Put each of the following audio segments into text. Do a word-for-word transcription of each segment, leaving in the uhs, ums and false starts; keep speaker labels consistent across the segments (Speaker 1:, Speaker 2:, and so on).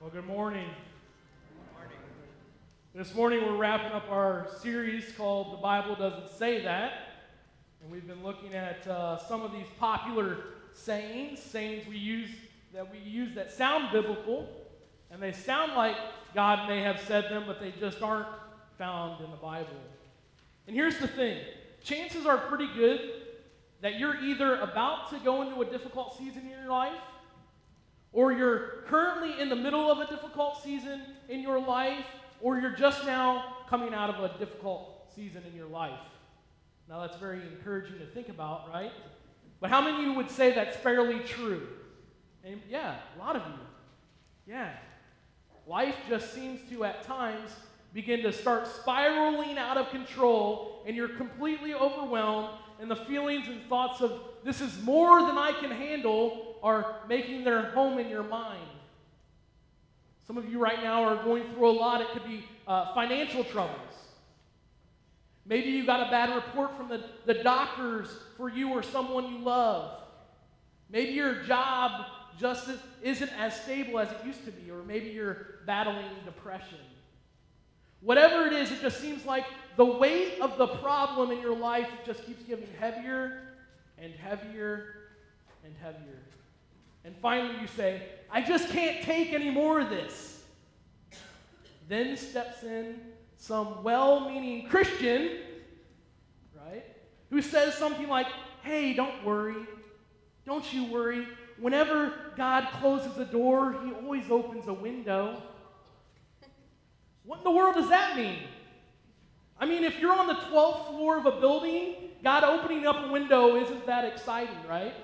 Speaker 1: Well, good morning. Good morning. This morning we're wrapping up our series called The Bible Doesn't Say That. And we've been looking at uh, some of these popular sayings, sayings we use that we use that sound biblical, and they sound like God may have said them, but they just aren't found in the Bible. And here's the thing. Chances are pretty good that you're either about to go into a difficult season in your life, or you're currently in the middle of a difficult season in your life, or you're just now coming out of a difficult season in your life. Now that's very encouraging to think about, right? But how many of you would say that's fairly true? And yeah, a lot of you. Yeah. Life just seems to, at times, begin to start spiraling out of control, and you're completely overwhelmed, and the feelings and thoughts of, this is more than I can handle, are making their home in your mind. Some of you right now are going through a lot. It could be uh, financial troubles. Maybe you got a bad report from the, the doctors for you or someone you love. Maybe your job just isn't as stable as it used to be, or maybe you're battling depression. Whatever it is, it just seems like the weight of the problem in your life just keeps getting heavier and heavier and heavier. And finally you say, I just can't take any more of this. Then steps in some well-meaning Christian, right, who says something like, hey, don't worry. Don't you worry. Whenever God closes a door, he always opens a window. What in the world does that mean? I mean, if you're on the twelfth floor of a building, God opening up a window isn't that exciting, right?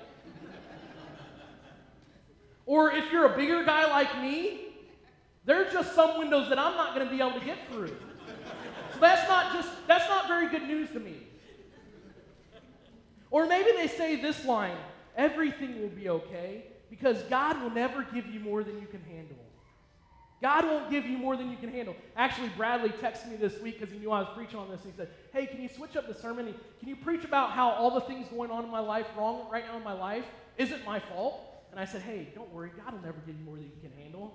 Speaker 1: Or if you're a bigger guy like me, there's just some windows that I'm not going to be able to get through. So that's not just, that's not very good news to me. Or maybe they say this line, everything will be okay, because God will never give you more than you can handle. God won't give you more than you can handle. Actually, Bradley texted me this week because he knew I was preaching on this. He said, hey, can you switch up the sermon? Can you preach about how all the things going on in my life, wrong right now in my life, isn't my fault? And I said, hey, don't worry. God will never give you more than you can handle.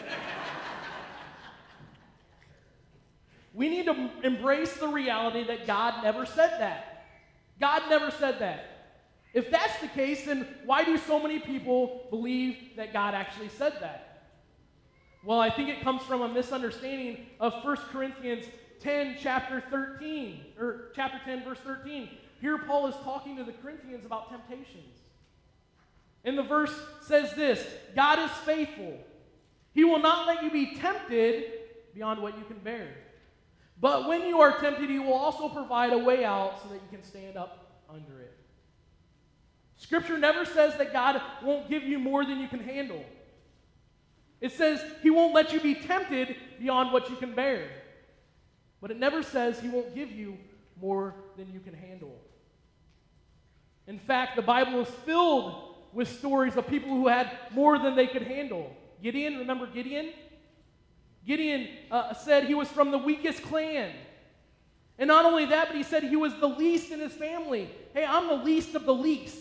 Speaker 1: We need to embrace the reality that God never said that. God never said that. If that's the case, then why do so many people believe that God actually said that? Well, I think it comes from a misunderstanding of First Corinthians ten, chapter thirteen, or chapter ten, verse thirteen. Here Paul is talking to the Corinthians about temptations. And the verse says this, God is faithful. He will not let you be tempted beyond what you can bear. But when you are tempted, he will also provide a way out so that you can stand up under it. Scripture never says that God won't give you more than you can handle. It says he won't let you be tempted beyond what you can bear. But it never says he won't give you more than you can handle. In fact, the Bible is filled with stories of people who had more than they could handle. Gideon, remember Gideon? Gideon uh, said he was from the weakest clan. And not only that, but he said he was the least in his family. Hey, I'm the least of the least.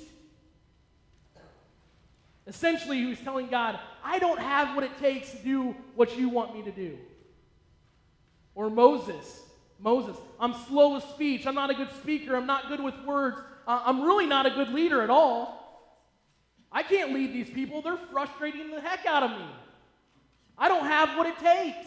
Speaker 1: Essentially, he was telling God, I don't have what it takes to do what you want me to do. Or Moses. Moses, I'm slow of speech. I'm not a good speaker. I'm not good with words. Uh, I'm really not a good leader at all. I can't lead these people. They're frustrating the heck out of me. I don't have what it takes.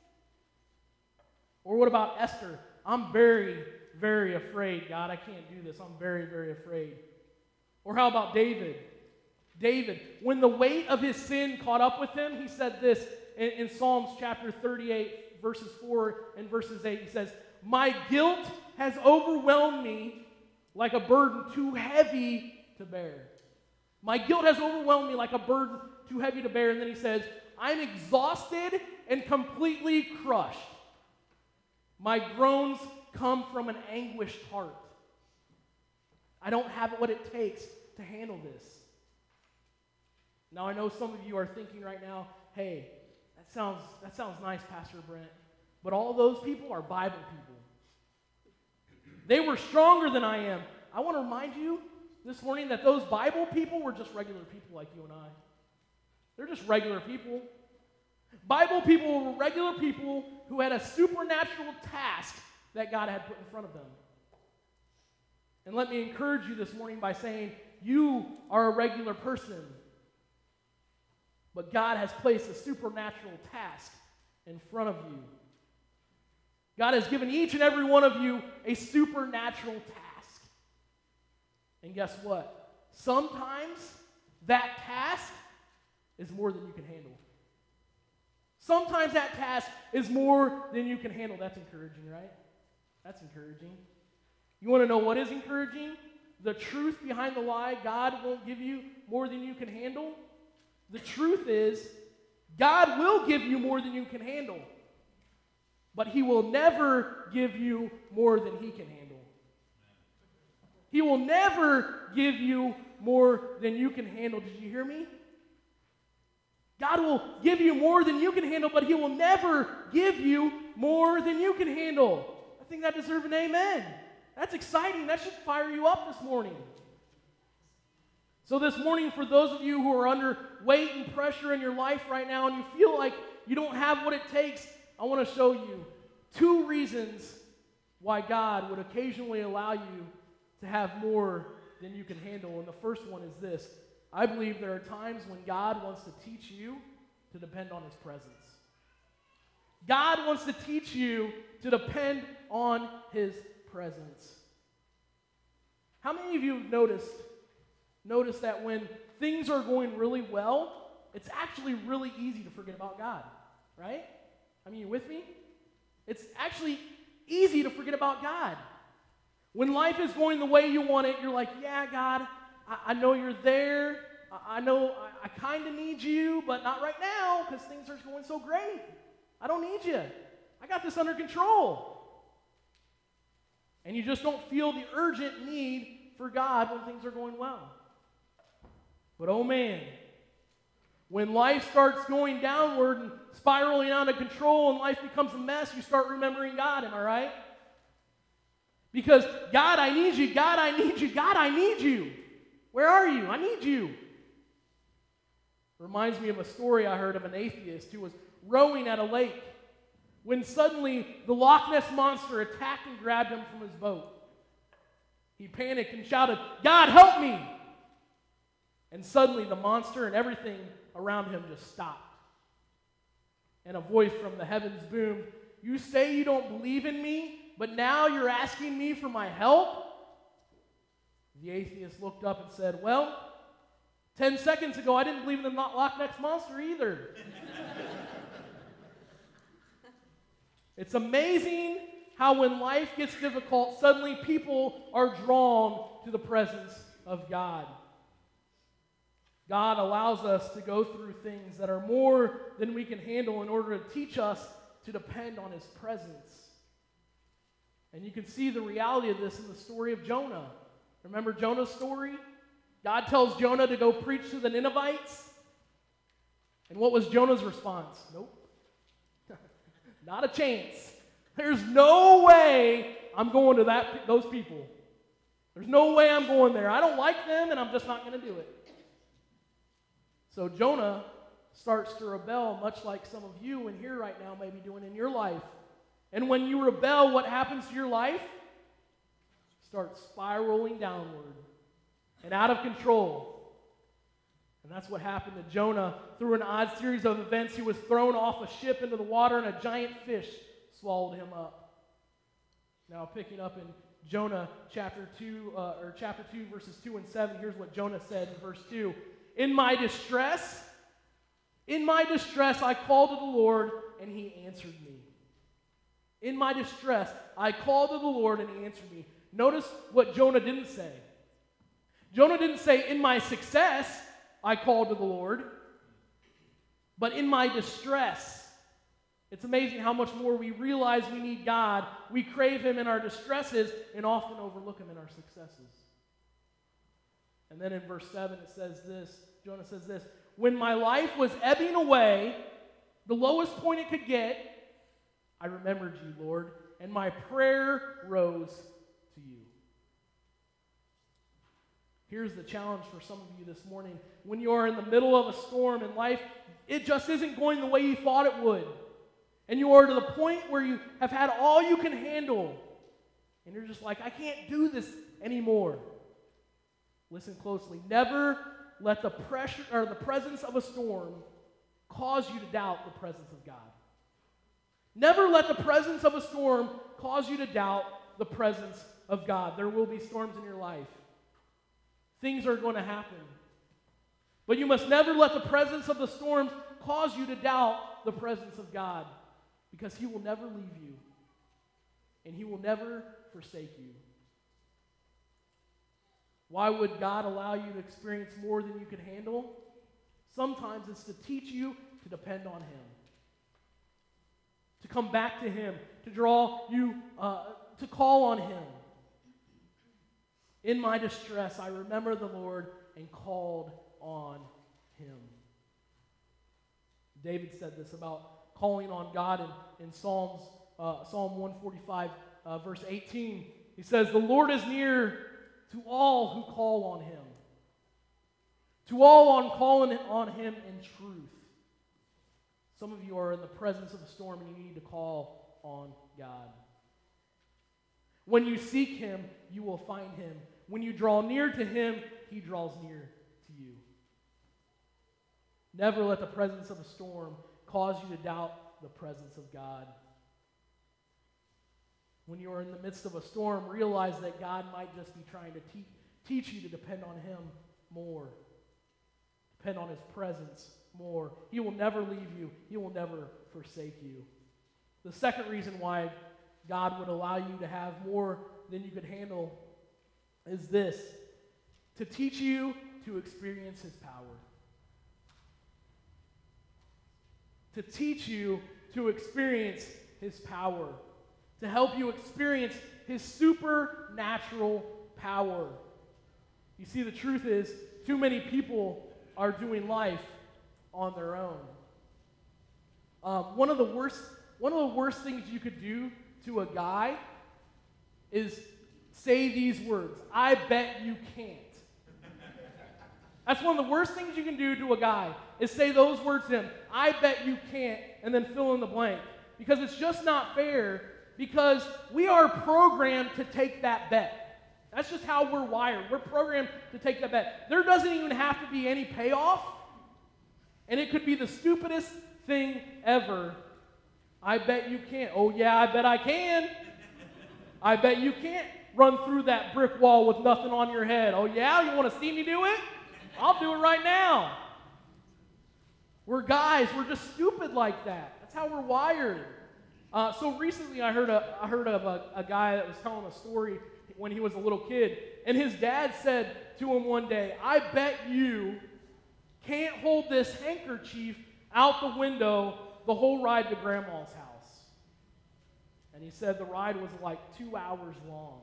Speaker 1: Or what about Esther? I'm very, very afraid, God. I can't do this. I'm very, very afraid. Or how about David? David, when the weight of his sin caught up with him, he said this in, in Psalms chapter thirty-eight, verses four and verses eight. He says, my guilt has overwhelmed me like a burden too heavy to bear. My guilt has overwhelmed me like a burden too heavy to bear. And then he says, I'm exhausted and completely crushed. My groans come from an anguished heart. I don't have what it takes to handle this. Now, I know some of you are thinking right now, hey, that sounds, that sounds nice, Pastor Brent. But all those people are Bible people. They were stronger than I am. I want to remind you this morning that those Bible people were just regular people like you and I. They're just regular people. Bible people were regular people who had a supernatural task that God had put in front of them. And let me encourage you this morning by saying, you are a regular person, but God has placed a supernatural task in front of you. God has given each and every one of you a supernatural task. And guess what? Sometimes that task is more than you can handle. Sometimes that task is more than you can handle. That's encouraging, right? That's encouraging. You want to know what is encouraging? The truth behind the lie, God won't give you more than you can handle. The truth is, God will give you more than you can handle. But He will never give you more than He can handle. He will never give you more than you can handle. Did you hear me? God will give you more than you can handle, but He will never give you more than you can handle. I think that deserves an amen. That's exciting. That should fire you up this morning. So this morning, for those of you who are under weight and pressure in your life right now and you feel like you don't have what it takes, I want to show you two reasons why God would occasionally allow you to have more than you can handle. And the first one is this. I believe there are times when God wants to teach you to depend on His presence. God wants to teach you to depend on His presence. How many of you have noticed, noticed that when things are going really well, it's actually really easy to forget about God, right? I mean, you with me? It's actually easy to forget about God. When life is going the way you want it, you're like, yeah, God, I, I know you're there. I, I know I, I kind of need you, but not right now because things are going so great. I don't need you. I got this under control. And you just don't feel the urgent need for God when things are going well. But oh man, when life starts going downward and spiraling out of control and life becomes a mess, you start remembering God, am I right? Because, God, I need you. God, I need you. God, I need you. Where are you? I need you. Reminds me of a story I heard of an atheist who was rowing at a lake when suddenly the Loch Ness Monster attacked and grabbed him from his boat. He panicked and shouted, God, help me! And suddenly the monster and everything around him just stopped. And a voice from the heavens boomed, you say you don't believe in me, but now you're asking me for my help? The atheist looked up and said, well, ten seconds ago I didn't believe in the Loch Ness Monster either. It's amazing how when life gets difficult, suddenly people are drawn to the presence of God. God allows us to go through things that are more than we can handle in order to teach us to depend on His presence. And you can see the reality of this in the story of Jonah. Remember Jonah's story? God tells Jonah to go preach to the Ninevites. And what was Jonah's response? Nope. Not a chance. There's no way I'm going to that those people. There's no way I'm going there. I don't like them, and I'm just not going to do it. So Jonah starts to rebel, much like some of you in here right now may be doing in your life. And when you rebel, what happens to your life? It starts spiraling downward and out of control. And that's what happened to Jonah. Through an odd series of events, he was thrown off a ship into the water, and a giant fish swallowed him up. Now, picking up in Jonah chapter two, uh, or chapter two, verses two and seven, here's what Jonah said in verse two. In my distress, in my distress, I called to the Lord, and He answered me. In my distress, I called to the Lord, and He answered me. Notice what Jonah didn't say. Jonah didn't say, in my success, I called to the Lord, but in my distress. It's amazing how much more we realize we need God. We crave Him in our distresses and often overlook Him in our successes. And then in verse seven it says this, Jonah says this, when my life was ebbing away, the lowest point it could get, I remembered you, Lord, and my prayer rose to you. Here's the challenge for some of you this morning. When you are in the middle of a storm and life it just isn't going the way you thought it would. And you are to the point where you have had all you can handle. And you're just like, I can't do this anymore. Listen closely. Never let the pressure or the presence of a storm cause you to doubt the presence of God. Never let the presence of a storm cause you to doubt the presence of God. There will be storms in your life. Things are going to happen. But you must never let the presence of the storms cause you to doubt the presence of God, because He will never leave you, and He will never forsake you. Why would God allow you to experience more than you can handle? Sometimes it's to teach you to depend on Him, to come back to Him, to draw you, uh, to call on Him. In my distress, I remembered the Lord and called on Him. David said this about calling on God in, in Psalms, uh, Psalm one forty-five, uh, verse eighteen. He says, "The Lord is near to all who call on Him, to all on calling on Him in truth." Some of you are in the presence of a storm and you need to call on God. When you seek Him, you will find Him. When you draw near to Him, He draws near to you. Never let the presence of a storm cause you to doubt the presence of God. When you are in the midst of a storm, realize that God might just be trying to te- teach you to depend on Him more. Depend on His presence more. He will never leave you. He will never forsake you. The second reason why God would allow you to have more than you could handle is this: to teach you to experience His power. To teach you to experience His power. To help you experience His supernatural power. You see, the truth is, too many people are doing life on their own. Um, one of the worst, one of the worst things you could do to a guy is say these words: "I bet you can't." That's one of the worst things you can do to a guy, is say those words to him: "I bet you can't," and then fill in the blank. Because it's just not fair, because we are programmed to take that bet. That's just how we're wired. We're programmed to take that bet. There doesn't even have to be any payoff, and it could be the stupidest thing ever. "I bet you can't." "Oh yeah, I bet I can." "I bet you can't run through that brick wall with nothing on your head." "Oh yeah, you want to see me do it? I'll do it right now." We're guys, we're just stupid like that. That's how we're wired. Uh, so recently I heard, a, I heard of a, a guy that was telling a story when he was a little kid, and his dad said to him one day, "I bet you can't hold this handkerchief out the window the whole ride to Grandma's house." And he said the ride was like two hours long.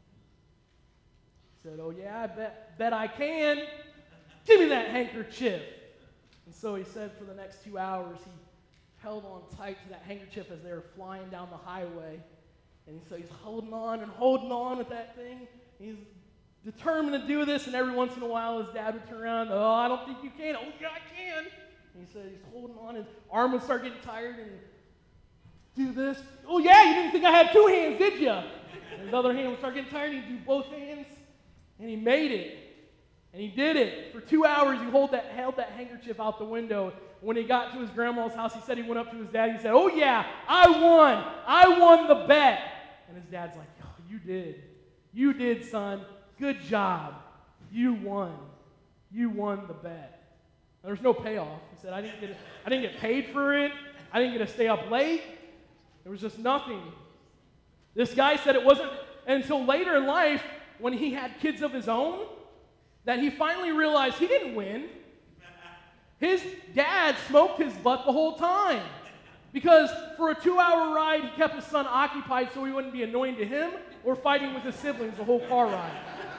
Speaker 1: He said, "Oh yeah, I bet, bet I can. Give me that handkerchief." And so he said for the next two hours, he held on tight to that handkerchief as they were flying down the highway. And so he's holding on and holding on with that thing. He's determined to do this, and every once in a while his dad would turn around, "Oh, I don't think you can." "Oh, yeah, I can." And he said he's holding on, his arm would start getting tired, and he'd do this. "Oh, yeah, you didn't think I had two hands, did you?" And his other hand would start getting tired, and he'd do both hands, and he made it. And he did it. For two hours, he hold that, held that handkerchief out the window. When he got to his grandma's house, he said he went up to his dad. He said, "Oh, yeah, I won. I won the bet." And his dad's like, "Oh, you did. You did, son. Good job. You won. You won the bet." And there's no payoff. He said, I didn't get, I didn't get paid for it. I didn't get to stay up late. There was just nothing. This guy said it wasn't until later in life, when he had kids of his own, that he finally realized he didn't win. His dad smoked his butt the whole time. Because for a two-hour ride, he kept his son occupied so he wouldn't be annoying to him or fighting with his siblings the whole car ride.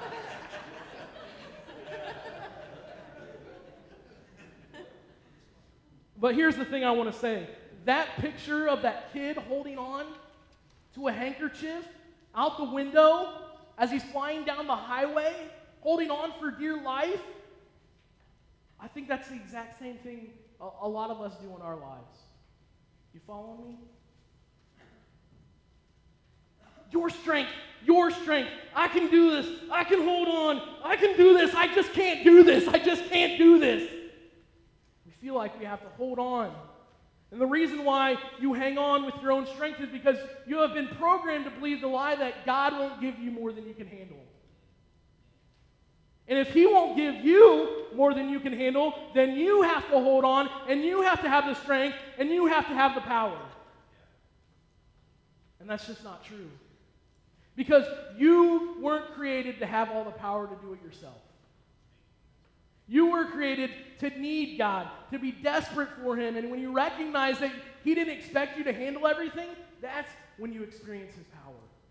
Speaker 1: But here's the thing I want to say. That picture of that kid holding on to a handkerchief out the window as he's flying down the highway, holding on for dear life, I think that's the exact same thing a, a lot of us do in our lives. You following me? Your strength, your strength. I can do this. I can hold on. I can do this. I just can't do this. I just can't do this. We feel like we have to hold on. And the reason why you hang on with your own strength is because you have been programmed to believe the lie that God won't give you more than you can handle. And if He won't give you more than you can handle, then you have to hold on, and you have to have the strength, and you have to have the power. And that's just not true. Because you weren't created to have all the power to do it yourself. You were created to need God, to be desperate for Him. And when you recognize that He didn't expect you to handle everything, that's when you experience His power.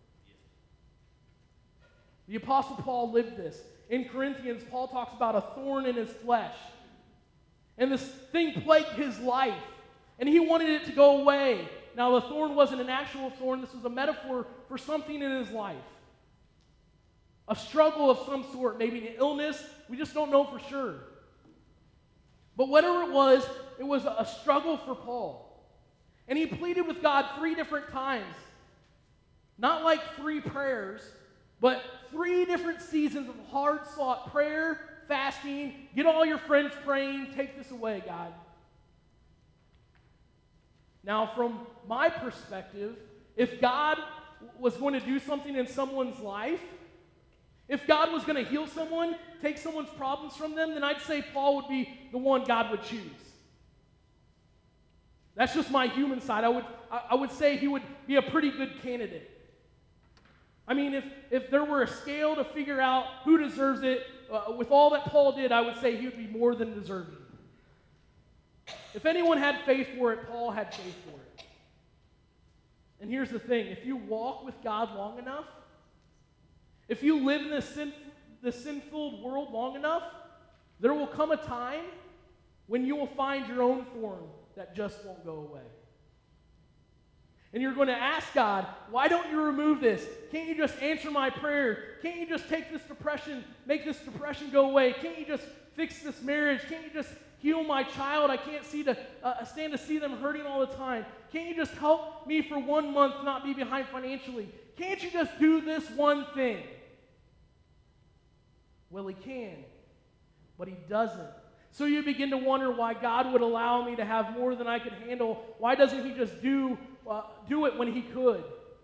Speaker 1: The Apostle Paul lived this. In Corinthians, Paul talks about a thorn in his flesh. And this thing plagued his life. And he wanted it to go away. Now, the thorn wasn't an actual thorn. This was a metaphor for something in his life. A struggle of some sort, maybe an illness. We just don't know for sure. But whatever it was, it was a struggle for Paul. And he pleaded with God three different times. Not like three prayers, but three different seasons of hard-sought prayer, fasting, get all your friends praying, take this away, God. Now, from my perspective, if God was going to do something in someone's life, if God was going to heal someone, take someone's problems from them, then I'd say Paul would be the one God would choose. That's just my human side. I would, I would say he would be a pretty good candidate. I mean, if, if there were a scale to figure out who deserves it, uh, with all that Paul did, I would say he would be more than deserving. If anyone had faith for it, Paul had faith for it. And here's the thing. If you walk with God long enough, if you live in this sin, this sin-filled world long enough, there will come a time when you will find your own thorn that just won't go away. And you're going to ask God, why don't you remove this? Can't you just answer my prayer? Can't you just take this depression, make this depression go away? Can't you just fix this marriage? Can't you just heal my child? I can't see to, uh, stand to see them hurting all the time. Can't you just help me for one month not be behind financially? Can't you just do this one thing? Well, He can, but He doesn't. So you begin to wonder why God would allow me to have more than I could handle. Why doesn't He just do uh, do it when He could?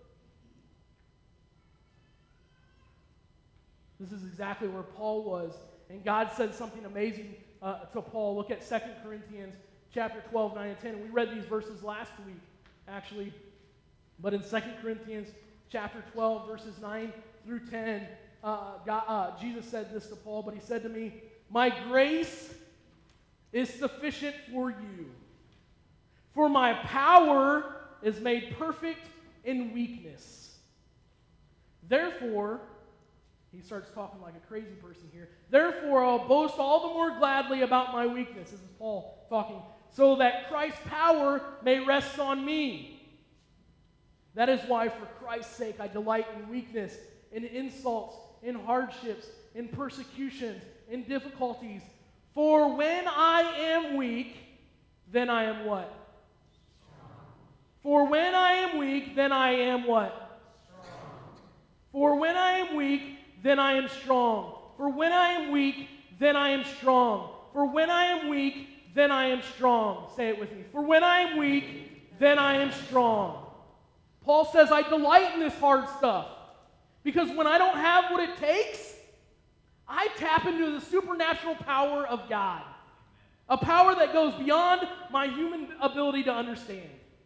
Speaker 1: This is exactly where Paul was, and God said something amazing uh, to Paul. Look at Second Corinthians chapter twelve, nine and ten. We read these verses last week, actually, but in Second Corinthians chapter twelve, verses nine through ten, uh, God, uh, Jesus said this to Paul, but He said to me, "My grace is sufficient for you, for my power is made perfect in weakness. Therefore," he starts talking like a crazy person here, "therefore I'll boast all the more gladly about my weakness." This is Paul talking. "So that Christ's power may rest on me. That is why for Christ's sake I delight in weakness, in insults, in hardships, in persecutions, in difficulties. For when I am weak, then I am what? Strong. For when I am weak, then I am what? Strong. For when I am weak, then I am strong. For when I am weak, then I am strong. For when I am weak, then I am strong." Say it with me. For when I am weak, then I am strong. Paul says, I delight in this hard stuff. Because when I don't have what it takes, I tap into the supernatural power of God. A power that goes beyond my human ability to understand.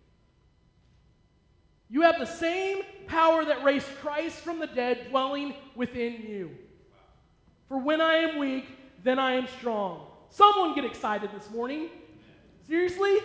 Speaker 1: You have the same power that raised Christ from the dead dwelling within you. For when I am weak, then I am strong. Someone get excited this morning. Seriously?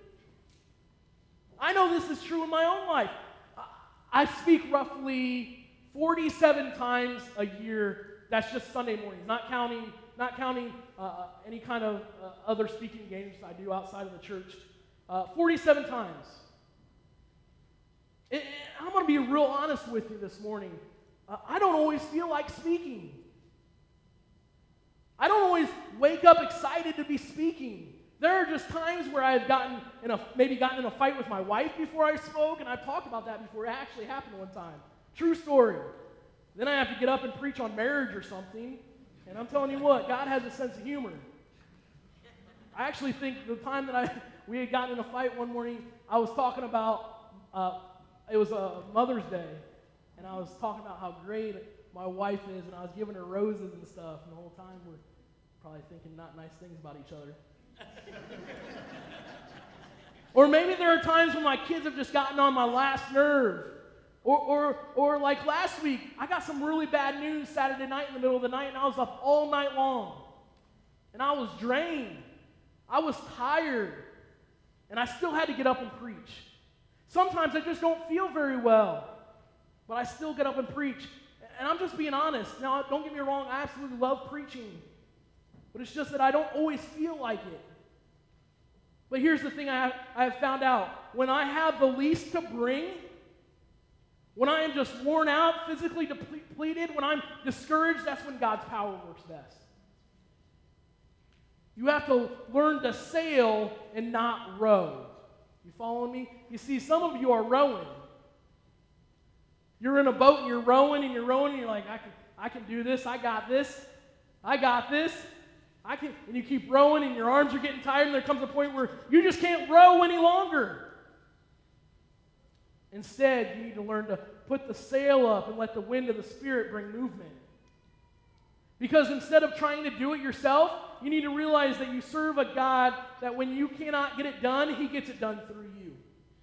Speaker 1: I know this is true in my own life. I speak roughly forty-seven times a year. That's just Sunday mornings, not counting, not counting uh, any kind of uh, other speaking engagements I do outside of the church. Uh, forty-seven times. And, and I'm going to be real honest with you this morning. Uh, I don't always feel like speaking. I don't always wake up excited to be speaking. There are just times where I've gotten in a, maybe gotten in a fight with my wife before I spoke, and I've talked about that before. It actually happened one time. True story. Then I have to get up and preach on marriage or something, and I'm telling you what, God has a sense of humor. I actually think the time that I we had gotten in a fight one morning, I was talking about, uh, it was a Mother's Day, and I was talking about how great my wife is, and I was giving her roses and stuff, and the whole time we're probably thinking not nice things about each other. Or maybe there are times when my kids have just gotten on my last nerve. Or, or, or like last week, I got some really bad news Saturday night in the middle of the night, and I was up all night long. And I was drained. I was tired. And I still had to get up and preach. Sometimes I just don't feel very well, but I still get up and preach. And I'm just being honest. Now, don't get me wrong, I absolutely love preaching. But it's just that I don't always feel like it. But here's the thing I have, I have found out. When I have the least to bring, when I am just worn out, physically depleted, when I'm discouraged, that's when God's power works best. You have to learn to sail and not row. You following me? You see, some of you are rowing. You're in a boat and you're rowing and you're rowing and you're like, I can, I can do this, I got this, I got this. I can, and you keep rowing and your arms are getting tired and there comes a point where you just can't row any longer. Instead, you need to learn to put the sail up and let the wind of the Spirit bring movement. Because instead of trying to do it yourself, you need to realize that you serve a God that when you cannot get it done, He gets it done through you.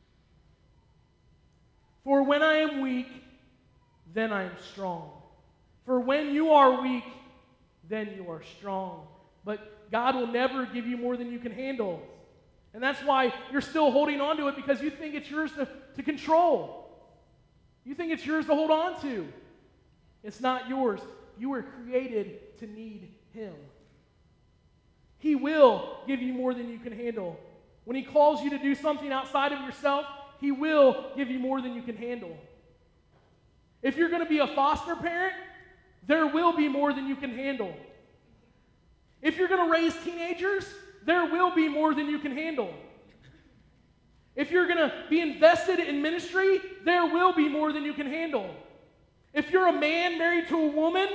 Speaker 1: For when I am weak, then I am strong. For when you are weak, then you are strong. But God will never give you more than you can handle. And that's why you're still holding on to it, because you think it's yours to, to control. You think it's yours to hold on to. It's not yours. You were created to need Him. He will give you more than you can handle. When He calls you to do something outside of yourself, He will give you more than you can handle. If you're going to be a foster parent, there will be more than you can handle. If you're going to raise teenagers, there will be more than you can handle. If you're going to be invested in ministry, there will be more than you can handle. If you're a man married to a woman,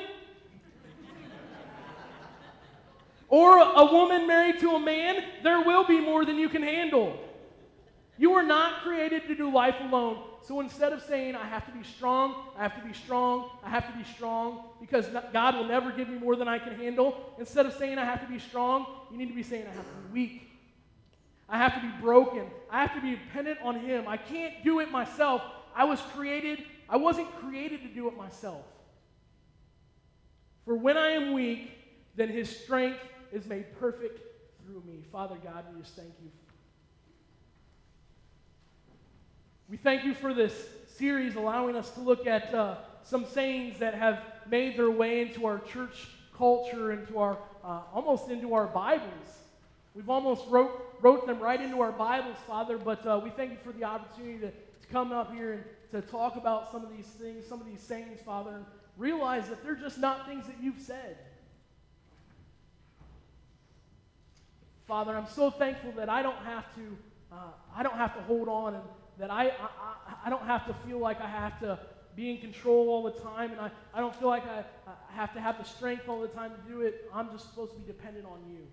Speaker 1: or a woman married to a man, there will be more than you can handle. You are not created to do life alone. So instead of saying, I have to be strong, I have to be strong, I have to be strong, because God will never give me more than I can handle, instead of saying I have to be strong, you need to be saying I have to be weak. I have to be broken. I have to be dependent on Him. I can't do it myself. I was created, I wasn't created to do it myself. For when I am weak, then His strength is made perfect through me. Father God, we just thank You. We thank You for this series, allowing us to look at uh, some sayings that have made their way into our church culture, into our uh, almost into our Bibles. We've almost wrote wrote them right into our Bibles, Father. But uh, we thank You for the opportunity to, to come up here and to talk about some of these things, some of these sayings, Father, and realize that they're just not things that You've said. Father, I'm so thankful that I don't have to uh, I don't have to hold on, and that I, I, I don't have to feel like I have to be in control all the time, and I, I don't feel like I, I have to have the strength all the time to do it. I'm just supposed to be dependent on You.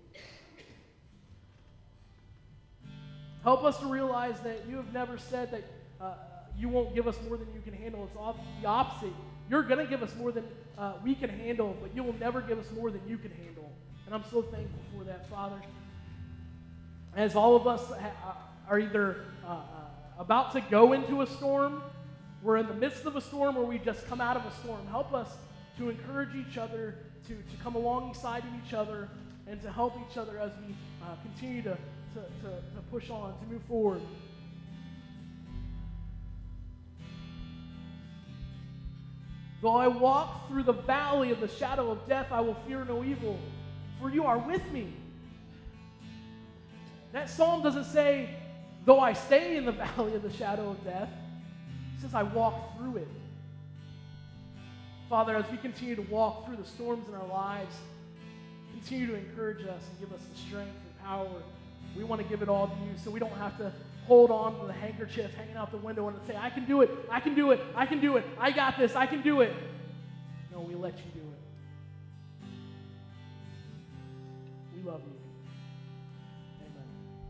Speaker 1: Help us to realize that You have never said that uh, You won't give us more than You can handle. It's all the opposite. You're going to give us more than uh, we can handle, but You will never give us more than You can handle. And I'm so thankful for that, Father. As all of us ha- are either uh, uh, about to go into a storm, we're in the midst of a storm, or we just come out of a storm. Help us to encourage each other, to, to come alongside of each other, and to help each other as we uh, continue to, to, to, to push on, to move forward. Though I walk through the valley of the shadow of death, I will fear no evil, for You are with me. That psalm doesn't say, though I stay in the valley of the shadow of death. It says I walk through it. Father, as we continue to walk through the storms in our lives, continue to encourage us and give us the strength and power We want to give it all to you so we don't have to hold on to the handkerchief hanging out the window and say, I can do it, I can do it, I can do it, I got this, I can do it. No, we let you do it. We love you.